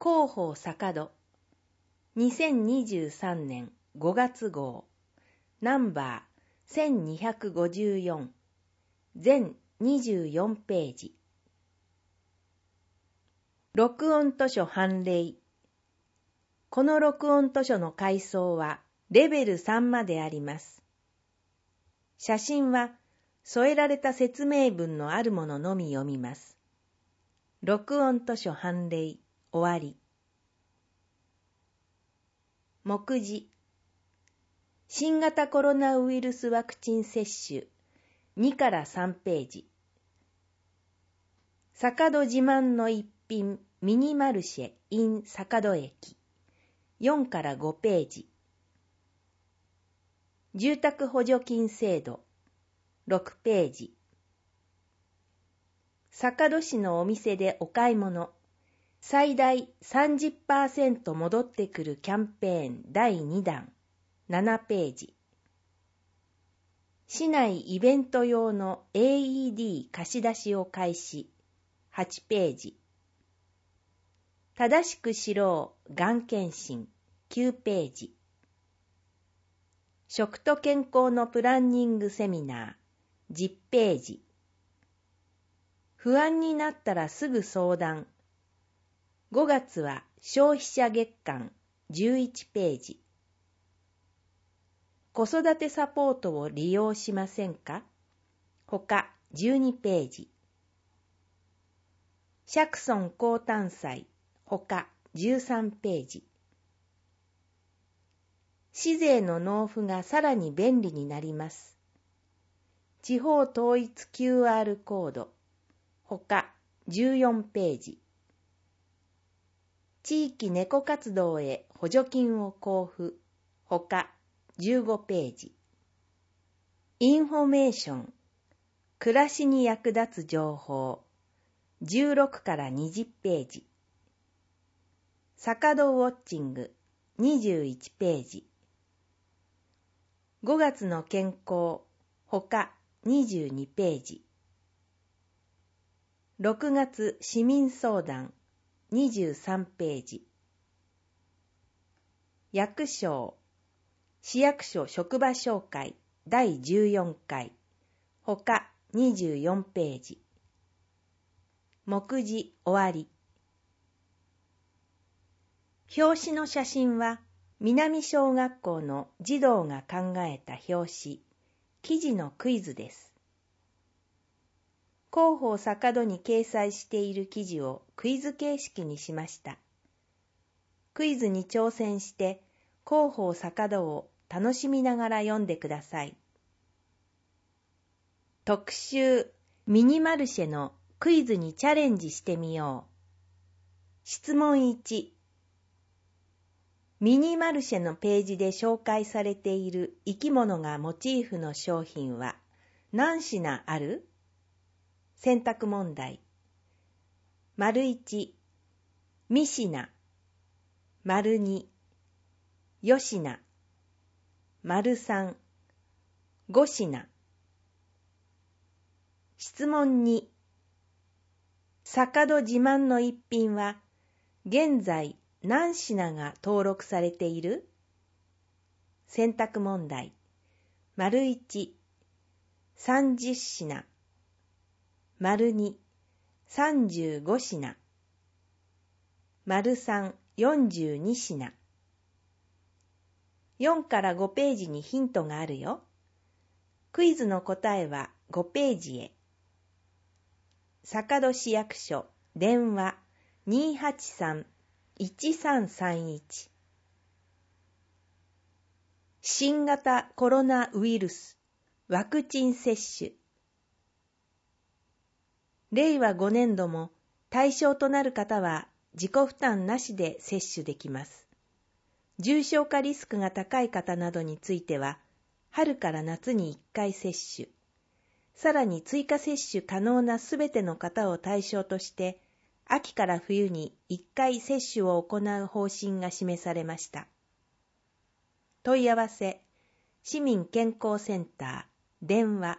広報坂戸2023年5月号ナンバー1254全24ページ。録音図書判例。この録音図書の階層はレベル3まであります。写真は添えられた説明文のあるもののみ読みます。録音図書判例終わり。目次。新型コロナウイルスワクチン接種2から3ページ。坂戸自慢の一品ミニマルシェ in 坂戸駅4から5ページ。住宅補助金制度6ページ。坂戸市のお店でお買い物最大 30% 戻ってくるキャンペーン第2弾7ページ。市内イベント用の AED 貸し出しを開始8ページ。正しく知ろうがん検診9ページ。食と健康のプランニングセミナー10ページ。不安になったらすぐ相談5月は消費者月間11ページ。子育てサポートを利用しませんか他12ページ。釈尊高誕祭他13ページ。市税の納付がさらに便利になります。地方統一 QR コード他14ページ。地域猫活動へ補助金を交付他15ページ。インフォメーション暮らしに役立つ情報16から20ページ。坂戸ウォッチング21ページ。5月の健康他22ページ。6月市民相談23ページ。役所市役所職場紹介第14回他24ページ。目次終わり。表紙の写真は南小学校の児童が考えた表紙、記事のクイズです。広報坂戸に掲載している記事をクイズ形式にしました。クイズに挑戦して広報坂戸を楽しみながら読んでください。特集ミニマルシェのクイズにチャレンジしてみよう。質問1。ミニマルシェのページで紹介されている生き物がモチーフの商品は何品ある？選択問題。丸1、三品。丸2、よ品。丸3、5品。質問2。坂戸自慢の一品は現在何品が登録されている？選択問題。丸1、30品。丸2、35品。丸3、42品。4から5ページにヒントがあるよ。クイズの答えは5ページへ。坂戸市役所電話283-1331。新型コロナウイルスワクチン接種。令和5年度も対象となる方は自己負担なしで接種できます。重症化リスクが高い方などについては、春から夏に1回接種、さらに追加接種可能なすべての方を対象として、秋から冬に1回接種を行う方針が示されました。問い合わせ、市民健康センター、電話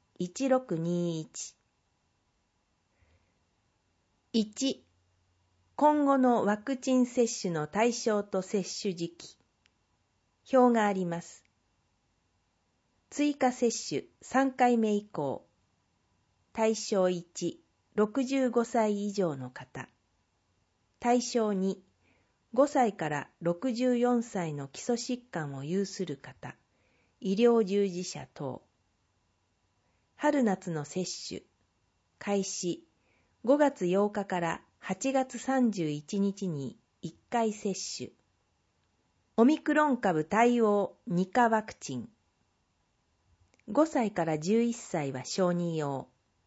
284-1621。1、 今後のワクチン接種の対象と接種時期。表があります。追加接種3回目以降。対象1、65歳以上の方。対象2、5歳から64歳の基礎疾患を有する方、医療従事者等。春夏の接種。開始。5月8日から8月31日に1回接種。オミクロン株対応2価ワクチン。5歳から11歳は小児用。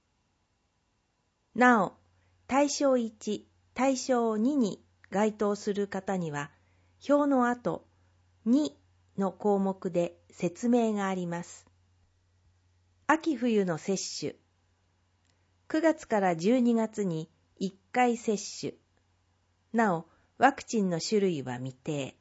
なお、対象1、対象2に該当する方には、表の後、2の項目で説明があります。秋冬の接種。9月から12月に1回接種。なお、ワクチンの種類は未定。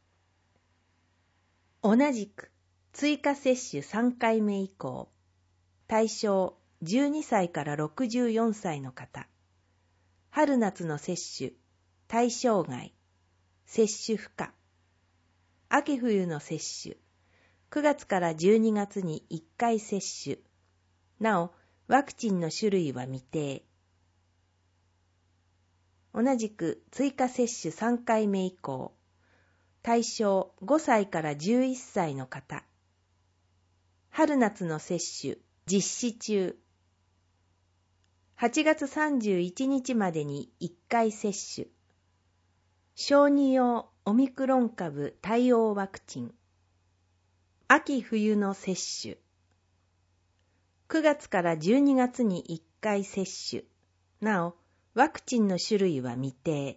同じく、追加接種3回目以降。対象12歳から64歳の方。春夏の接種、対象外。接種不可。秋冬の接種。9月から12月に1回接種。なお、ワクチンの種類は未定。同じく追加接種3回目以降。対象5歳から11歳の方。春夏の接種、実施中。8月31日までに1回接種。小児用オミクロン株対応ワクチン。秋冬の接種。9月から12月に1回接種。なお、ワクチンの種類は未定。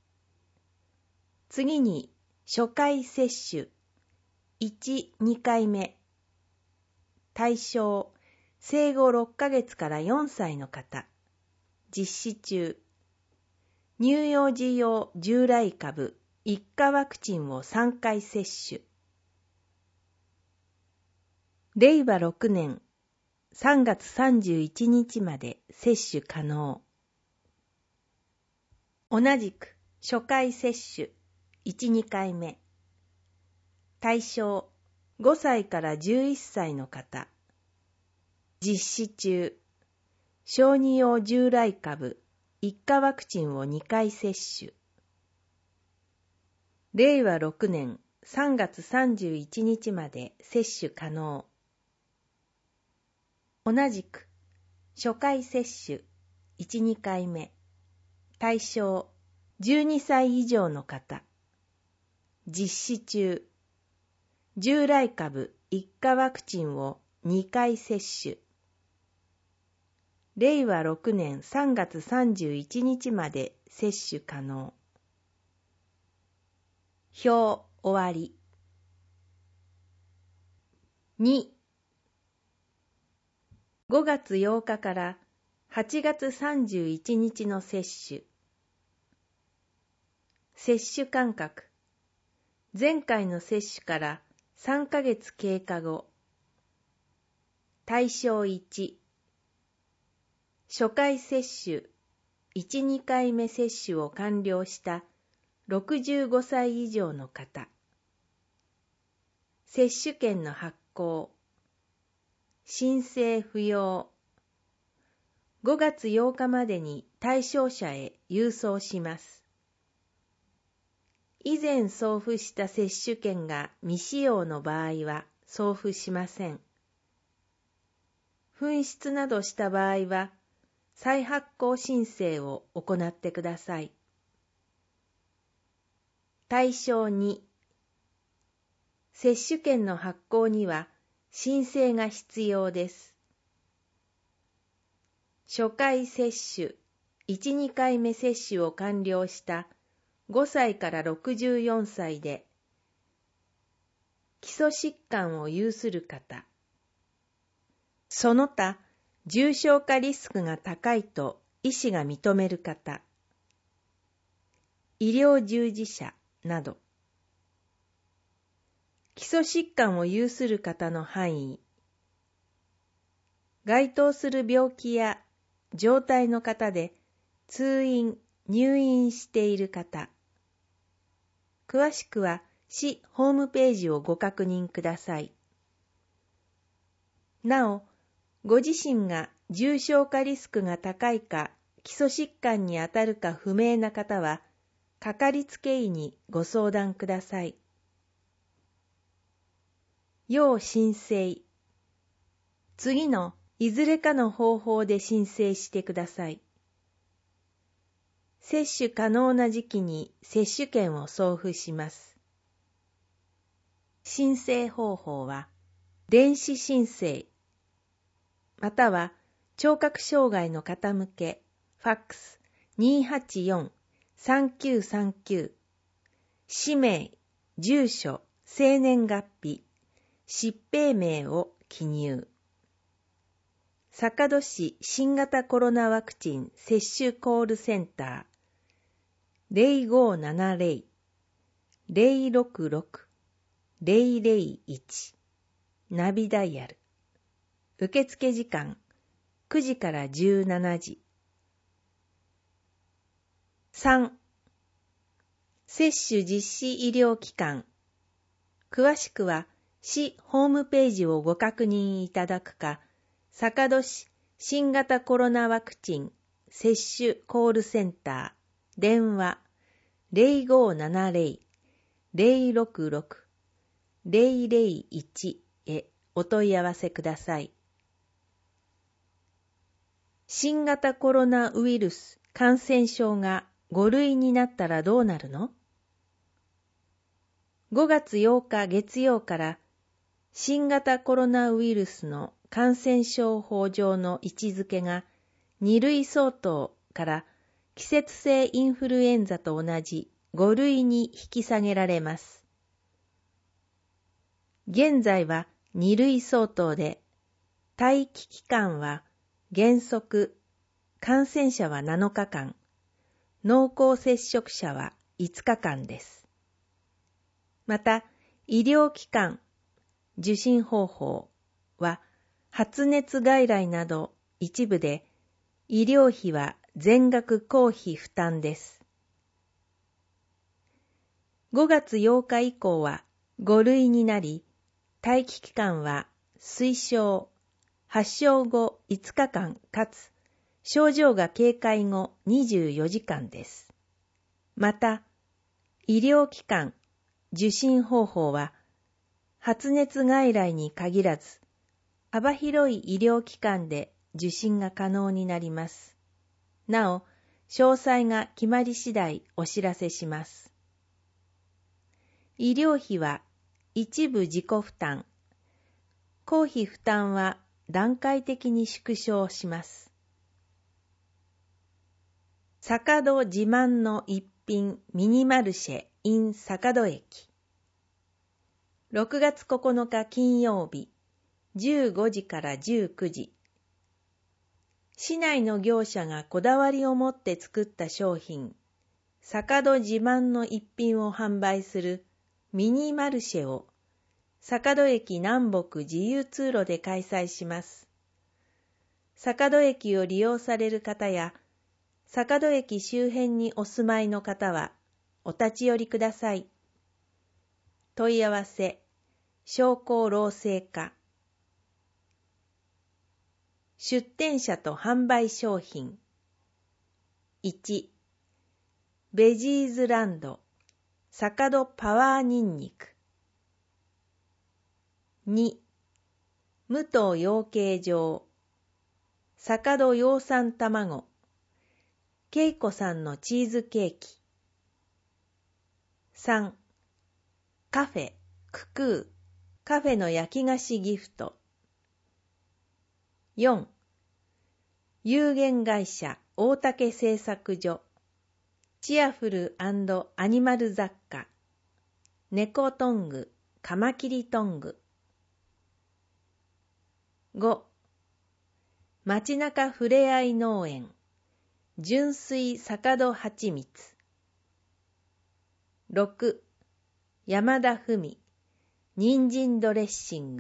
次に、初回接種。1、2回目。対象、生後6ヶ月から4歳の方。実施中。乳幼児用従来株1価ワクチンを3回接種。令和6年3月31日まで接種可能。同じく初回接種1、2回目。対象5歳から11歳の方。実施中。小児用従来株1価ワクチンを2回接種。令和6年3月31日まで接種可能。同じく初回接種1、2回目。対象12歳以上の方。実施中。従来株1価ワクチンを2回接種。令和6年3月31日まで接種可能。表終わり。2、5月8日から8月31日の接種。接種間隔。前回の接種から3ヶ月経過後。対象1。初回接種1、2回目接種を完了した65歳以上の方。接種券の発行。申請不要。5月8日までに対象者へ郵送します。以前送付した接種券が未使用の場合は送付しません。紛失などした場合は、再発行申請を行ってください。対象2。接種券の発行には申請が必要です。初回接種1、2回目接種を完了した5歳から64歳で、基礎疾患を有する方。その他、重症化リスクが高いと医師が認める方、医療従事者など、基礎疾患を有する方の範囲、該当する病気や状態の方で通院、 入院している方。詳しくは市ホームページをご確認ください。なお、ご自身が重症化リスクが高いか基礎疾患にあたるか不明な方は、かかりつけ医にご相談ください。要申請。次のいずれかの方法で申請してください。接種可能な時期に接種券を送付します。申請方法は、電子申請、または聴覚障害の方向け、ファックス 284-3939、氏名、住所、生年月日、疾病名を記入。坂戸市新型コロナワクチン接種コールセンター 0570-066-001 ナビダイヤル。受付時間9時から17時。3. 接種実施医療機関。詳しくは市ホームページをご確認いただくか、坂戸市新型コロナワクチン接種コールセンター電話 0570-066-001 へお問い合わせください。新型コロナウイルス感染症が5類になったらどうなるの？ 5 月8日月曜から新型コロナウイルスの感染症法上の位置づけが2類相当から季節性インフルエンザと同じ5類に引き下げられます。現在は2類相当で、待機期間は原則感染者は7日間、濃厚接触者は5日間です。また、医療機関、受診方法は発熱外来など一部で医療費は全額公費負担です。5月8日以降は5類になり、待機期間は推奨、発症後5日間かつ症状が軽快後24時間です。また、医療機関、受診方法は発熱外来に限らず、幅広い医療機関で受診が可能になります。なお、詳細が決まり次第お知らせします。医療費は一部自己負担、公費負担は段階的に縮小します。坂戸自慢の一品ミニマルシェ in 坂戸駅。6月9日金曜日、15時から19時。市内の業者がこだわりを持って作った商品、坂戸自慢の一品を販売するミニマルシェを坂戸駅南北自由通路で開催します。坂戸駅を利用される方や、坂戸駅周辺にお住まいの方はお立ち寄りください。問い合わせ、商工労政課。出店者と販売商品。1、ベジーズランド、坂戸パワーニンニク。2、武藤養鶏場、坂戸養蚕卵、恵子さんのチーズケーキ。3、カフェ、ククー、カフェの焼き菓子ギフト。4、有限会社大竹製作所、チアフル&アニマル雑貨、猫トング、カマキリトング。5、街中ふれあい農園、純粋坂戸はちみつ。6、山田文、人参ドレッシン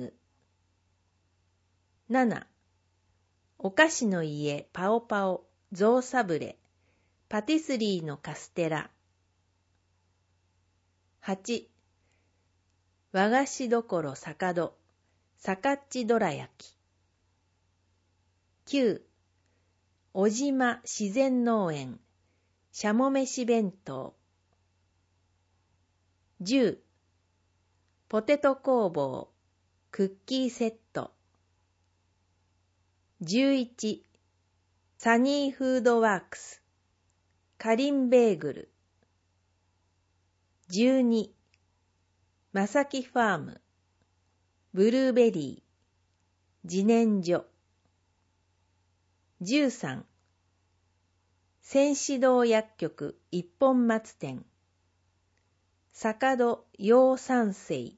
グ。7、お菓子の家パオパオ、ゾウサブレ、 パティスリーのカステラ。8、和菓子どころ坂戸、さかっちどら焼き。9、小島自然農園、しゃも飯弁当。10、ポテト工房、クッキーセット。11、サニーフードワークス、かりんベーグル。12、まさきファーム、ブルーベリー、自然薯。13、仙子堂薬局一本松店、坂戸養蚕生。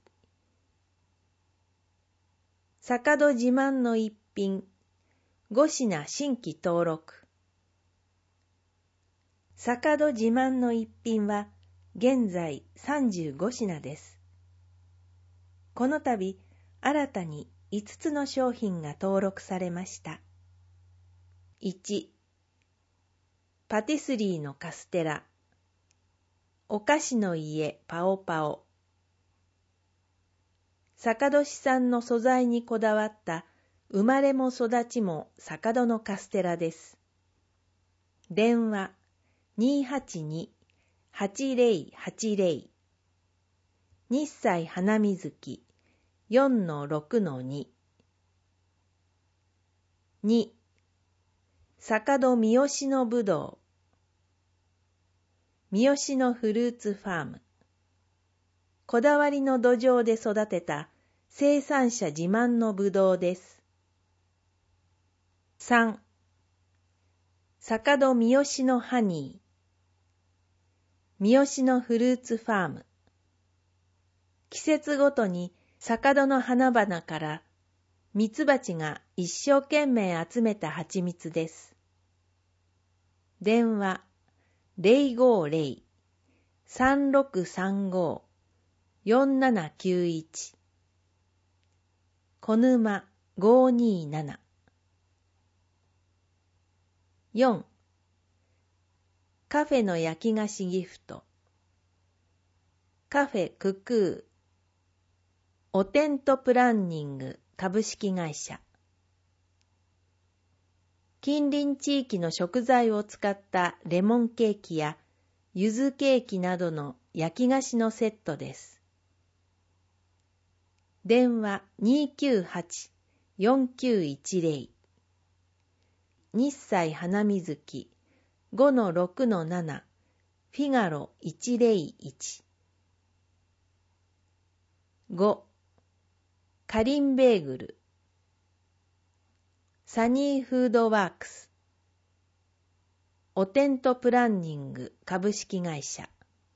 坂戸自慢の一品、5品新規登録。坂戸自慢の一品は現在35品です。この度新たに5つの商品が登録されました。1、パティスリーのカステラ、お菓子の家パオパオ。坂戸市産の素材にこだわった生まれも育ちも坂戸のカステラです。電話 282-8080。 日彩花水木 4-6-2。 2、坂戸三好のぶどう、三好のフルーツファーム。こだわりの土壌で育てた生産者自慢のぶどうです。3、坂戸三好のハニー、三好のフルーツファーム。季節ごとに坂戸の花々からミツバチが一生懸命集めた蜂蜜です。電話 050-3635-4791。 小沼527。4、カフェの焼き菓子ギフト、カフェククー、おテントプランニング株式会社。近隣地域の食材を使ったレモンケーキや柚子ケーキなどの焼き菓子のセットです。電話 298-4910。 日彩花水木 5-6-7 フィガロ101。 5、かりんベーグル、サニーフードワークス、おテントプランニング株式会社。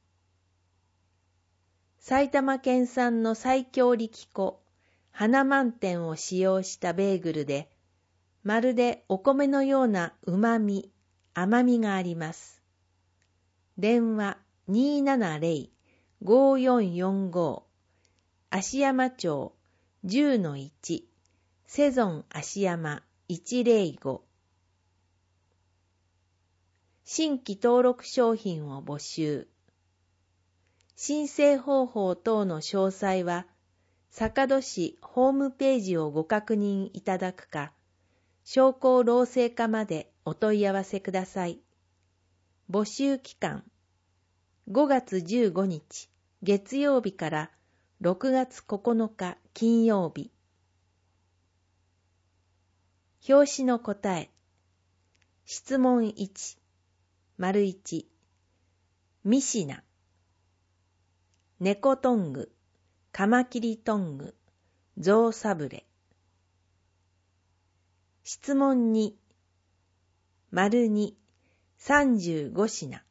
埼玉県産の西京力粉花満点を使用したベーグルで、まるでお米のようなうまみ、甘みがあります。電話 270-5445。 芦山町 10-1 セゾン芦山105。新規登録商品を募集。申請方法等の詳細は坂戸市ホームページをご確認いただくか、商工労政課までお問い合わせください。募集期間5月15日月曜日から6月9日金曜日。表紙の答え。質問1、丸1、ミシナ、猫トング、カマキリトング、ゾウサブレ。質問2、丸2、35品。